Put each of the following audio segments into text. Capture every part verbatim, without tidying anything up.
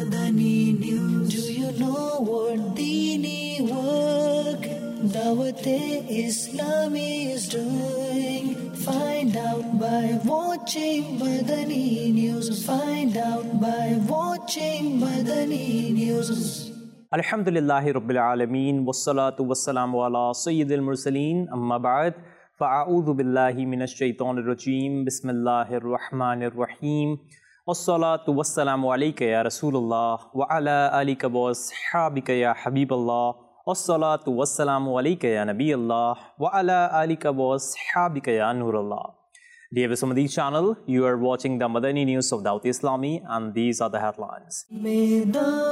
Madani News. Do you know what Dini work Dawat-e-Islami is doing? Find out by watching Madani News. Find out by watching Madani News. Alhamdulillahi Rabbil Alameen, wassalatu wassalamu ala Sayyidil Mursaleen, amma ba'd, fa'a'udhu billahi minash shaitanir rajeem, bismillahir rahmanir rahim, wassalatu wassalamu alayka ya Rasulullah, wa ala alika wa ashabika ya Habiballah, wassalatu wassalamu alayka ya Nabiyallah, wa ala alika wa ashabika ya Nurullah. Dear Visumadi channel, you are watching the Madani News of Dawat-e-Islami, and these are the headlines. May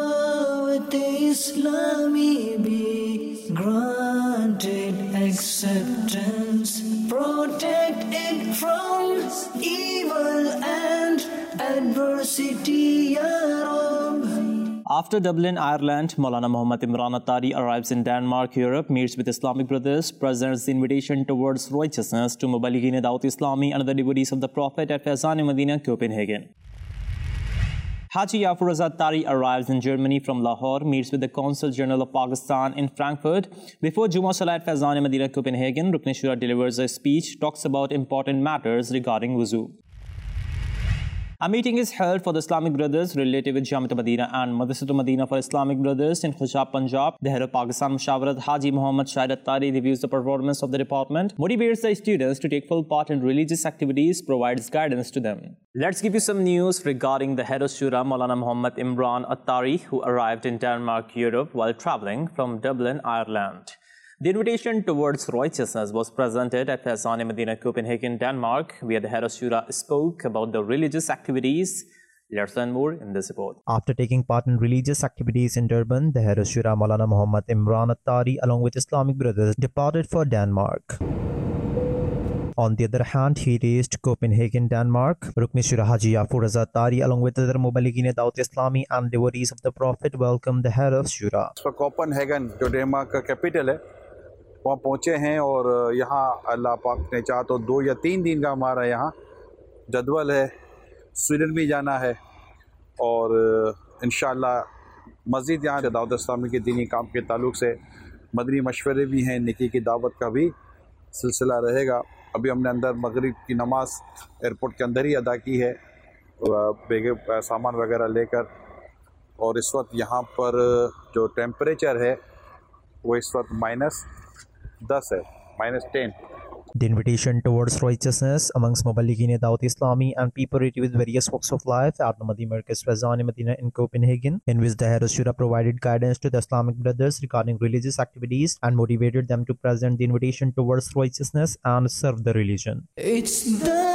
Dawat-e-Islami be granted acceptance, protect it from evil and adversity, Ya Rabb. After Dublin, Ireland, Maulana Muhammad Imran Attari arrives in Denmark, Europe, meets with Islamic brothers, presents the invitation towards righteousness to Mubalighin Dawat-e-Islami and the devotees of the Prophet at Faizan-e-Madina, Copenhagen. Haji Yafur Raza Attari arrives in Germany from Lahore, meets with the Consul General of Pakistan in Frankfurt. Before Jummah Salah at Faizan-e-Madina, Copenhagen, Rukn Shura delivers a speech, talks about important matters regarding wuzu. A meeting is held for the Islamic Brothers related with Jamiat Madina and Madrasatul Madina for Islamic Brothers in Khushab, Punjab. The head of Pakistan Mushawarat, Haji Muhammad Shahid Attari, reviews the performance of the department, motivates the students to take full part in religious activities, provides guidance to them. Let's give you some news regarding the head of Shura, Maulana Muhammad Imran Attari, who arrived in Denmark, Europe, while travelling from Dublin, Ireland. The invitation towards righteousness was presented at Faizan-e-Madina, Copenhagen, Denmark, where the head of Shura spoke about the religious activities. Let's learn more in this report. After taking part in religious activities in Durban, the head of Shura, Maulana Muhammad Imran Attari, along with Islamic brothers, departed for Denmark. On the other hand, he reached Copenhagen, Denmark. Rukn Shura Haji Yafur Raza Attari, along with other Mubalighin Dawat-e-Islami and devotees of the Prophet, welcomed the head of Shura. So Copenhagen, जो Denmark का capital है, वहाँ पहुँचे हैं और यहाँ अल्लाह पाक ने चाहा तो दो या तीन दिन का हमारा यहाँ जदवल है। स्वीडन भी जाना है और इंशाअल्लाह मज़ीद यहाँ दावत-ए-इस्लामी के दीनी काम के ताल्लुक़ से मदनी मशवरे भी हैं, निकी की दावत का भी सिलसिला रहेगा। अभी हमने अंदर मगरिब की नमाज एयरपोर्ट के अंदर ही अदा की है, बेगे सामान वगैरह लेकर, और इस वक्त यहाँ पर जो टेम्परेचर है वो इस वक्त माइनस दस है, minus ten. The invitation towards righteousness amongst Mubalighin Dawat-e-Islami and people with various walks of life at Namadi Markaz Faizan-e-Madina in Copenhagen, in which the head of Shura provided guidance to the Islamic brothers regarding religious activities and motivated them to present the invitation towards righteousness and serve the religion. It's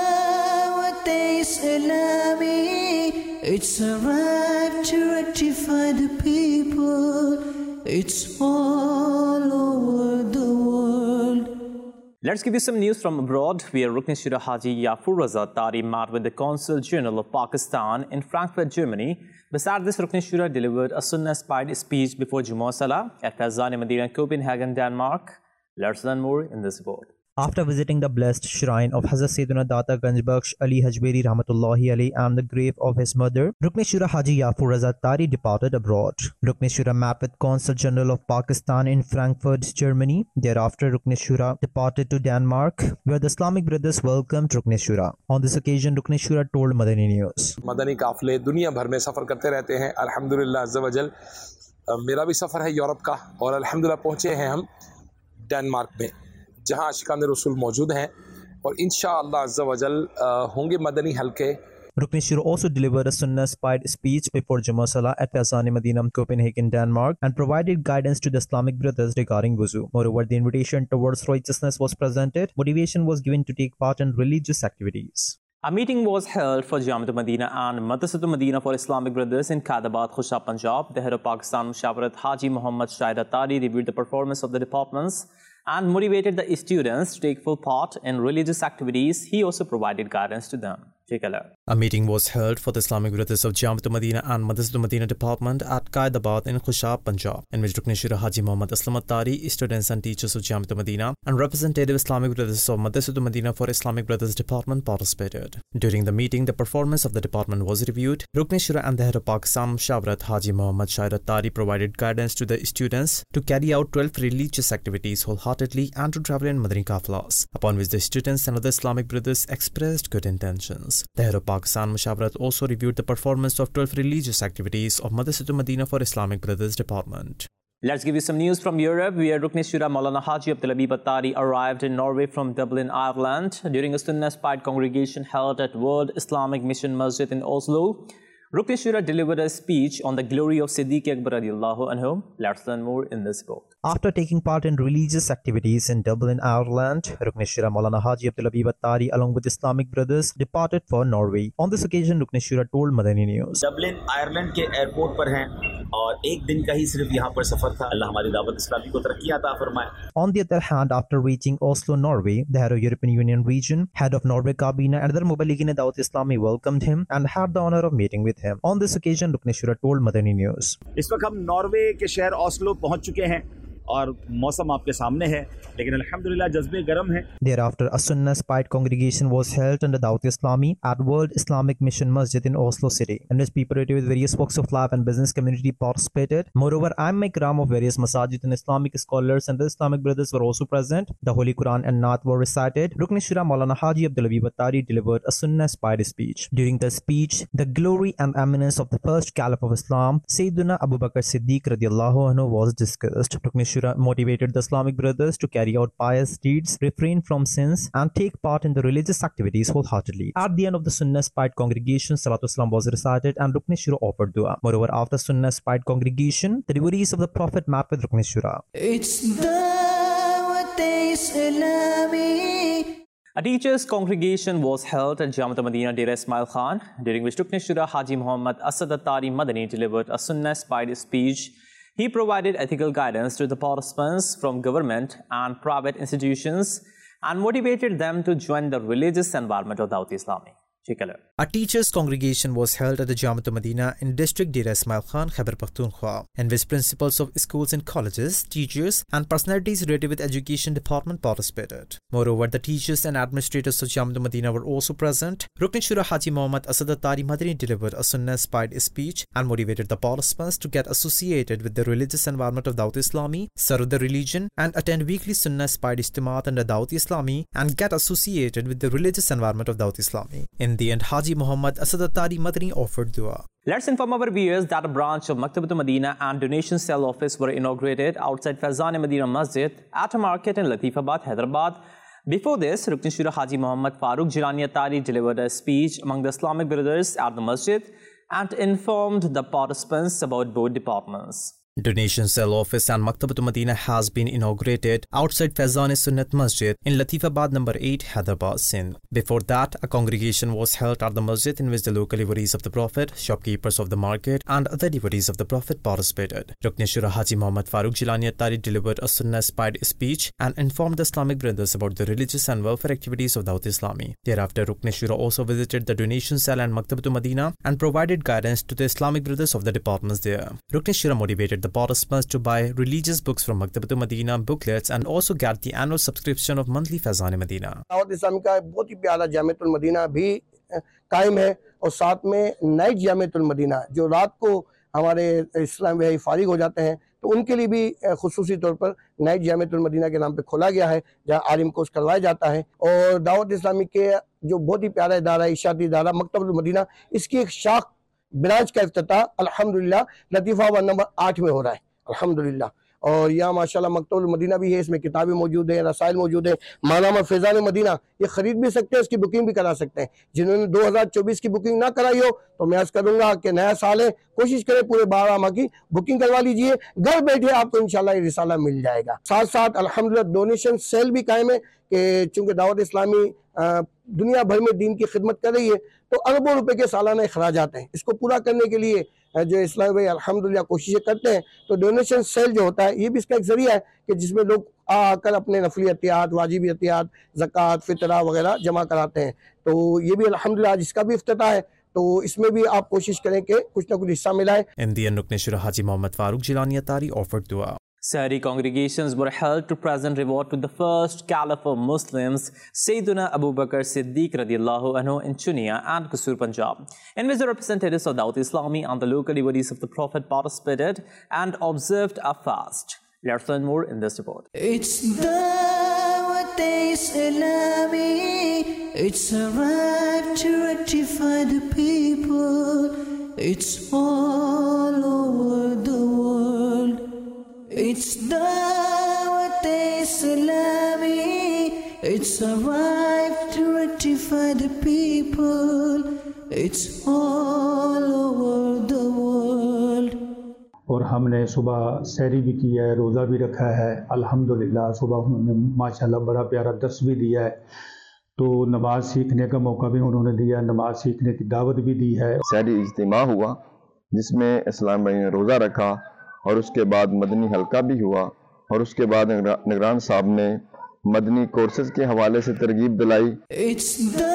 Dawat-e-Islami. It's arrived to rectify the people. It's all over the world. Let's give you some news from abroad, where Rukn Shura Haji Yafur Raza Attari met with the Consul General of Pakistan in Frankfurt, Germany. Besides this, Rukn Shura delivered a Sunnah-inspired speech before Jummah Salah at Faizan-e-Madina, Copenhagen, Denmark. Let's learn more in this report. After visiting the blessed shrine of Hazrat Sayyiduna Data Ganjbakhsh Ali Hajberi Rahmatullahi Alayhi and the grave of his mother, Rukn Shura Haji Yafur Raza Attari departed abroad. Rukn Shura met with Consul General of Pakistan in Frankfurt, Germany. Thereafter, Rukn Shura departed to Denmark, where the Islamic brothers welcomed Rukn Shura. On this occasion, Rukn Shura told Madani News. Madani काफले दुनिया भर में सफ़र करते रहते हैं। अल्हम्दुलिल्लाह अज़्ज़ा वजल मेरा भी सफ़र है यूरोप का, और अल्हम्दुलिल्लाह पहुँचे हैं हम डेनमार्क में, जहाँ आशिकान रसूल मौजूद हैं, और इंशाअल्लाह अज़्ज़ा वजल होंगे मदनी हल्के. Rukn Shura also delivered a Sunnah-inspired speech before Jummah Salah at Faizan-e-Madina, Copenhagen, Denmark, and provided guidance to the Islamic brothers regarding wuzu. Moreover, the invitation towards righteousness was presented. Motivation was given to take part in religious activities. A meeting was held for Jamiat Madina and Madrasatul Madina for Islamic Brothers in Khairabad, Khushab, Punjab. The head of Pakistan Mushawarat, Haji Muhammad Shahid Attari, reviewed the performance of the departments and motivated the students to take full part in religious activities. He also provided guidance to them. Take a look. A meeting was held for the Islamic Brothers of Jamiatul Madina and Madrasatul Madina Department at Qaidabad in Khushab, Punjab, in which Rukn Shura Haji Muhammad Aslam Tari, students and teachers of Jamiatul Madina, and representative Islamic Brothers of Madrasatul Madina for Islamic Brothers Department participated. During the meeting, the performance of the department was reviewed. Rukn Shura and the head of Pakistan Mushawarat Haji Muhammad Shairat Tari provided guidance to the students to carry out twelve religious activities wholeheartedly and to travel in Madani Kafilas, upon which the students and other Islamic brothers expressed good intentions. The head of Pakistan Mushawarat also reviewed the performance of twelve religious activities of Madrasatul Madina for Islamic Brothers Department. Let's give you some news from Europe, where Rukn Shura Maulana Haji Abdul Habib Attari arrived in Norway from Dublin, Ireland, during a Sunnah-inspired congregation held at World Islamic Mission Masjid in Oslo. Rukn Shura delivered a speech on the glory of Siddiq Akbar radiallahu anhu. Let's learn more in this report. After taking part in religious activities in Dublin, Ireland, Rukn Shura Maulana Haji Abdul Habib Attari along with Islamic brothers departed for Norway. On this occasion, Rukn Shura told Madani News. Dublin, Ireland के airport पर हैं और एक दिन का ही सिर्फ यहाँ पर सफर था. अल्लाह हमारी दावत इस्लामी को तरक्की अता फरमाए. On the other hand, after reaching Oslo, Norway, the head of European Union region, head of Norway Kabina and other Mubalighin Dawat Islami welcomed him and had the honor of meeting with him. On this occasion, Rukn Shura told Madani News. इस वक्त हम Norway के शहर Oslo पहुंच चुके हैं और मौसम आपके सामने है, लेकिन अल्हम्दुलिल्लाह जज्बे गर्म हैं. Thereafter, a Sunnah-inspired congregation was held under Dawat Islami at World Islamic Mission Masjid in Oslo city, in which people with various walks of life and business community participated. Moreover, Aimma Ikram of various masajid and Islamic scholars and the Islamic brothers were also present. The Holy Quran and Naat were recited. Rukn Shura Maulana Haji Abdul Habib Attari delivered a Sunnah-inspired speech. During the speech, the glory and eminence of the first Caliph of Islam, Sayyidina Abu Bakr Siddiq radiallahu anhu, was discussed. Rukn Shura motivated the Islamic brothers to carry out pious deeds, refrain from sins, and take part in the religious activities wholeheartedly. At the end of the Sunnah-inspired congregation, Salatul Islam was recited and Rukn Shura offered dua. Moreover, after Sunnah-inspired congregation, the devotees of the Prophet met with Rukn Shura. It's Dawat Islami. A teachers' congregation was held at Jamiatul Madina Dera Ismail Khan, during which Rukn Shura Haji Muhammad Asad Attari Madani delivered a Sunnah-inspired speech. He provided ethical guidance to the participants from government and private institutions and motivated them to join the religious environment of Dawat Islami. A teachers' congregation was held at the Jamiatul Madina in district Dera Ismail Khan, Khyber Pakhtunkhwa, in which principals of schools and colleges, teachers, and personalities related with education department participated. Moreover, the teachers and administrators of Jamiatul Madina were also present. Rukn Shura Haji Muhammad Asad Attari Madani delivered a Sunnah-inspired speech and motivated the participants to get associated with the religious environment of Dawat Islami, serve the religion, and attend weekly Sunnah-inspired Ijtimaat under Dawat Islami and get associated with the religious environment of Dawat Islami. In the end, Haji Muhammad Asad Attari Madani offered dua. Let's inform our viewers that a branch of Maktabatul Madina and donation cell office were inaugurated outside Faizan-e-Madina Masjid at a market in Latifabad, Hyderabad. Before this, Rukn Shura Haji Muhammad Farooq Jilani Attari delivered a speech among the Islamic brothers at the masjid and informed the participants about both departments. Donation cell office and Maktabatul Madina has been inaugurated outside Faizan-e-Sunnat Masjid in Latifabad number eight, Hyderabad, Sindh. Before that, a congregation was held at the masjid in which the local devotees of the Prophet, shopkeepers of the market, and other devotees of the Prophet participated. Rukn Shura Haji Muhammad Farooq Jilani Attari delivered a Sunnah-inspired speech and informed the Islamic brothers about the religious and welfare activities of Dawat Islami. Thereafter, Rukn Shura also visited the donation cell and Maktabatul Madina and provided guidance to the Islamic brothers of the departments there. Rukn Shura motivated the participants to buy religious books from Maktabatul Madina, booklets, and also get the annual subscription of monthly Faizan-e-Madina. Dawat Islami का बहुत ही प्यारा Jamiatul Medina भी कायम है और साथ में night Jamiatul Medina जो रात को हमारे इस्लाम भाई फारिग हो जाते हैं तो उनके लिए भी खुसूसी तौर पर नाइट जामियातुल मदीना के नाम पे खोला गया है जहां आलिम कोर्स करवाया जाता है। और दावत इस्लामी के जो बहुत ही प्यारा इदारा है, इशाती इदारा मकतबुल मदीना, इसकी एक शाख ब्रांच का इफ्तिताह अल्हम्दुलिल्लाह लतीफ़ाबाद नंबर आठ में हो रहा है अल्हम्दुलिल्लाह। और यहाँ माशाल्लाह मकतबुल मदीना भी है, इसमें किताबें मौजूद हैं, रसाइल मौजूद हैं, मानामा फैज़ान-ए-मदीना ये ख़रीद भी सकते हैं, इसकी बुकिंग भी करा सकते हैं। जिन्होंने दो हज़ार चौबीस की बुकिंग ना कराई हो तो मैं अर्ज़ करूँगा कि नया साल है, कोशिश करें पूरे बारह माह की बुकिंग करवा लीजिए, घर बैठे आपको इंशाल्लाह ये रिसाला मिल जाएगा। साथ साथ अल्हम्दुलिल्लाह डोनेशन सेल भी कायम है कि चूँकि दावत इस्लामी दुनिया भर में दीन की खिदमत कर रही है तो अरबों रुपए के सालाना अखराजात हैं, इसको पूरा करने के लिए जो इस्लामी भाई अल्हम्दुलिल्लाह कोशिशें करते हैं, तो डोनेशन सेल जो होता है ये भी इसका एक जरिया है कि जिसमें लोग आकर अपने नफली एहतियात, वाजिबी एहतियात, ज़कात, फितरा वगैरह जमा कराते हैं। तो ये भी अल्हम्दुलिल्लाह आज इसका भी इफ्तिताह है, तो इसमें भी आप कोशिश करें कि कुछ ना कुछ हिस्सा मिलाएं। In the end, Rukn Shura Haji Muhammad Farooq Jilani Attari offered dua. Sahri congregations were held to present reward to the first caliph of Muslims, Sayyidina Abu Bakr Siddiq radiallahu anhu in Chunia and Qusur, Punjab, in which the representatives of Dawat Islami and the local devotees of the Prophet participated and observed a fast. Let's learn more in this report. It's Dawat Islami, it's arrived to rectify the people, it's all over the world. It's Dawat Islami, it's arrived to rectify the people, it's all over the world. और हमने सुबह सहरी भी की है, रोज़ा भी रखा है अल्हम्दुलिल्लाह। सुबह उन्होंने माशाल्लाह बड़ा प्यारा दर्स भी दिया है, तो नमाज सीखने का मौका भी उन्होंने दिया, नमाज सीखने की दावत भी दी है। सहरी इज्तिमा हुआ जिसमें इस्लाम भाई ने रोज़ा रखा और उसके बाद मदनी हल्का भी हुआ और उसके बाद निगरान साहब ने मदनी कोर्सेज के हवाले से तरगीब दिलाई। It's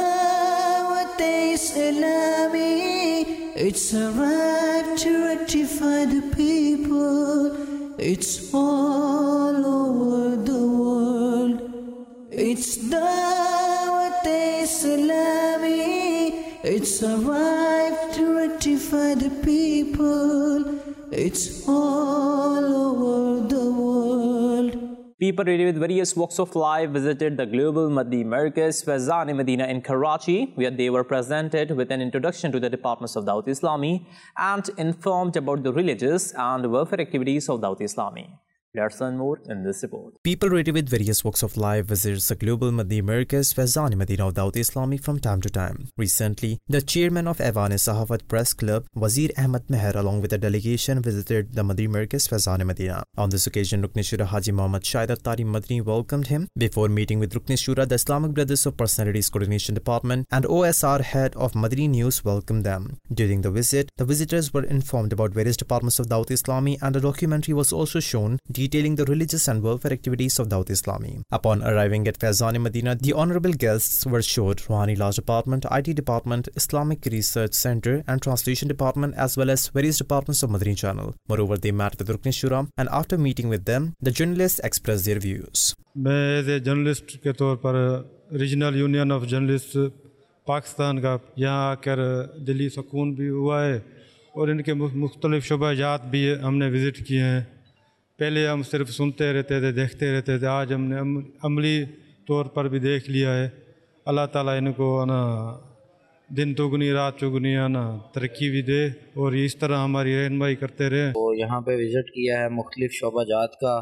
Dawat Islami, it's arrived to rectify the people, it's all over the world. It's Dawat Islami, it's arrived to rectify the people, it's all over the world. People really with various walks of life visited the Global Madni Markaz Faizan-e-Medina in Karachi, where they were presented with an introduction to the departments of Dawat Islami and informed about the religious and welfare activities of Dawat Islami. Let's learn more in this report. People rated with various walks of life visits the Global Madni Markaz Faizan-e-Medina of Dawat Islami from time to time. Recently, the chairman of Awan-e-Sahafat Press Club, Wazir Ahmad Meher, along with a delegation, visited the Madni Markaz Faizan-e-Medina. On this occasion, Rukn Shura Haji Muhammad Shahid Attari Madni welcomed him. Before meeting with Rukn Shura, the Islamic Brothers of Personalities Coordination Department and O S R head of Madni News welcomed them. During the visit, the visitors were informed about various departments of Dawat Islami, and a documentary was also shown detailing the religious and welfare activities of Dawat Islami. Upon arriving at Faizan-e-Medina, the honorable guests were showed Rouhani Lodge Department, I T Department, Islamic Research Center and Translation Department, as well as various departments of Madani Channel. Moreover, they met with Rukn Shura, and after meeting with them, the journalists expressed their views. मैं as a journalist के तौर पर regional union of journalist Pakistan का यहाँ आकर दिली सुकून भी हुआ है और इनके मुख्तलिफ शुबाजात भी हमने विज़िट किए हैं। पहले हम सिर्फ सुनते रहते थे, देखते रहते थे, आज हमने अमली तौर पर भी देख लिया है। अल्लाह ताला इनको ना दिन दुगनी रात चुगनी ना तरक्की भी दे और इस तरह हमारी रहनुमाई करते रहे। तो यहाँ पे विज़िट किया है, मुख्तलिफ शोबाजात का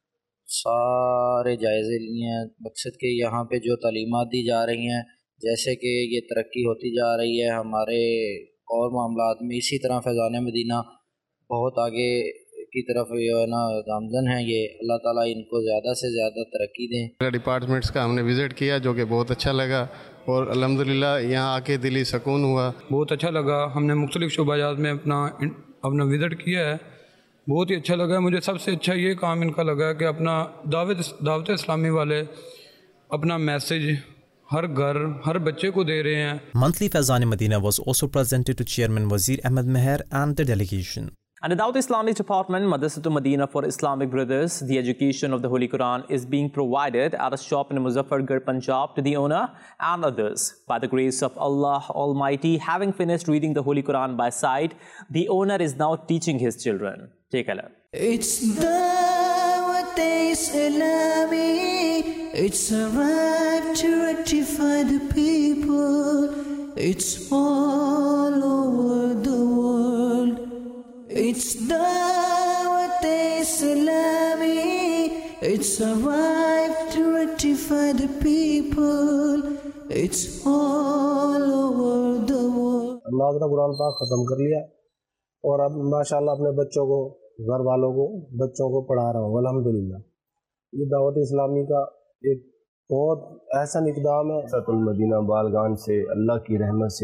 सारे जायज़े लिए हैं। मकसद के यहाँ पे जो तालीमात दी जा रही हैं, जैसे कि ये तरक्की होती जा रही है हमारे और मामलात में, इसी तरह फैज़ान-ए-मदीना बहुत आगे की तरफ जो है ना गामज़न है। ये अल्लाह ताला इनको ज़्यादा से ज़्यादा तरक्की दें। डिपार्टमेंट्स का हमने विज़िट किया जो कि बहुत अच्छा लगा और अल्हम्दुलिल्लाह यहाँ आके दिली सुकून हुआ, बहुत अच्छा लगा। हमने मुख्तलिफ शोबाजात में अपना अपना विज़िट किया है, बहुत ही अच्छा लगा। मुझे सबसे अच्छा ये काम इनका लगा कि अपना दावत दावत इस्लामी वाले अपना मैसेज हर घर हर बच्चे को दे रहे हैं। Monthly Faizan-e-Medina was also presented to Chairman Wazir Ahmad Meher and the delegation. And the Dawat Islamic Department, Madrasatul Medina for Islamic Brothers, the education of the Holy Quran is being provided at a shop in Muzaffargarh, Punjab to the owner and others. By the grace of Allah Almighty, having finished reading the Holy Quran by sight, the owner is now teaching his children. Take a look. It's Dawat Islami, it's arrived to rectify the people, it's all over the world. It's Dawat Islami, it's arrived to rectify the people, it's all over the world. अल्लाह ने कुरान पाक ख़त्म कर लिया और अब माशाल्लाह अपने बच्चों को, घर वालों को, बच्चों को पढ़ा रहा हूँ अल्हम्दुलिल्लाह। ये दावत इस्लामी का एक बहुत एहसन इक़दाम है। सतुल मदीना बालगान से अल्लाह की रहमत से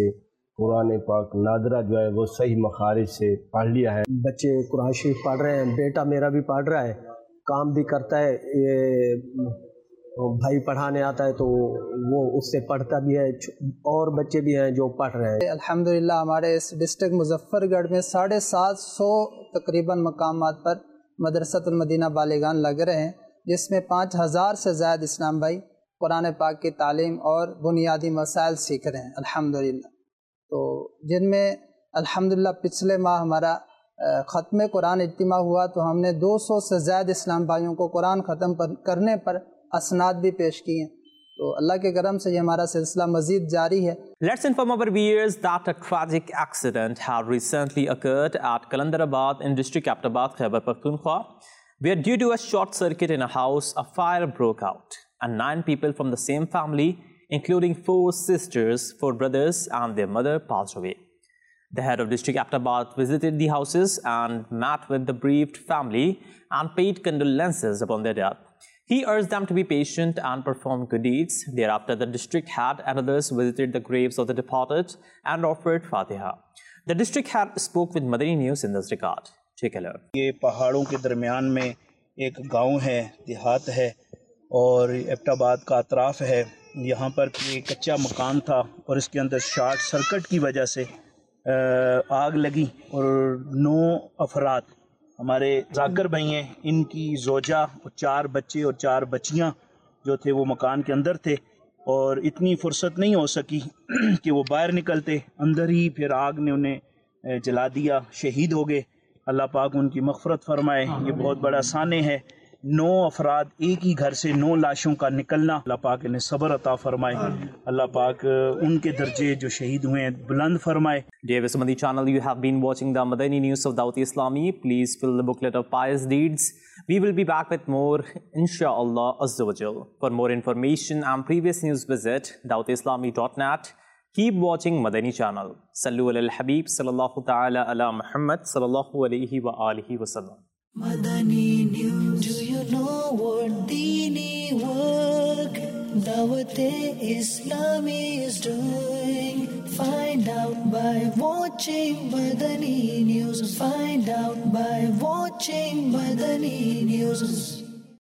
कुरान पाक नादरा जो है वो सही मखारिज से पढ़ लिया है। बच्चे कुरान शरीफ पढ़ रहे हैं, बेटा मेरा भी पढ़ रहा है, काम भी करता है, ये भाई पढ़ाने आता है तो वो उससे पढ़ता भी है, और बच्चे भी हैं जो पढ़ रहे हैं। अल्हम्दुलिल्लाह हमारे इस डिस्ट्रिक्ट मुजफ्फरगढ़ में साढ़े सात सौ तकरीबन मकामात पर मदरसतुल मदीना बालिगान लग रहे हैं, जिसमें पाँच हज़ार से ज़्यादा इस्लाम भाई कुरान पाक की तालीम और बुनियादी मसाइल सीख रहे हैं अल्हम्दुलिल्लाह। तो जिनमें अल्हम्दुलिल्लाह पिछले माह हमारा ख़त्म कुरान इज्तिमा हुआ तो हमने दो सौ से ज़्यादा इस्लाम भाइयों को कुरान ख़त्म करने पर असनाद भी पेश किए। तो अल्लाह के करम से ये हमारा सिलसिला मज़ीद जारी है। Let's inform our viewers that a tragic accident had recently occurred at Kalandarabad in district Abbottabad, Khyber Pakhtunkhwa, where due to a short circuit in a house, a fire broke out and nine people from the same family, including four sisters, four brothers and their mother, passed away. The head of district Abbottabad visited the houses and met with the bereaved family and paid condolences upon their death. He urged them to be patient and perform good deeds. Thereafter, the district head and others visited the graves of the departed and offered Fatiha. The district head spoke with Madani News in this regard. Take a look. ये पहाड़ों के दरमियान में एक गांव है, देहात है और एबटाबाद का अतराफ़ है। यहाँ पर एक कच्चा मकान था और इसके अंदर शॉर्ट सर्किट की वजह से आग लगी और नौ अफराद हमारे जाकर भाई हैं, इनकी जोजा और चार बच्चे और चार बच्चियां जो थे वो मकान के अंदर थे और इतनी फुर्सत नहीं हो सकी कि वो बाहर निकलते, अंदर ही फिर आग ने उन्हें जला दिया, शहीद हो गए। अल्लाह पाक उनकी मग़फ़िरत फरमाए। ये बहुत बड़ा साने है, नौ अफराद एक ही घर से नौ लाशों का निकलना, अल्लाह पाक इन्हें सब्र अता फरमाए। अल्लाह पाक उनके दर्जे जो शहीद हुए हैं बुलंद फरमाए। Dear Vismadi channel, you have been watching the Madani News of Dawat Islami. Please fill the booklet of pious deeds. We will be back with more, inshallah azza wa jal. For more information and previous news, visit dawat islami dot net. Keep watching Madani channel. Sallu ala al-Habib sallallahu ta'ala ala Muhammad sallallahu alayhi wa alihi wa sallam. Madani News. Do you know what Deeni work Dawat-e-Islami is doing? Find out by watching Madani News. Find out by watching Madani News.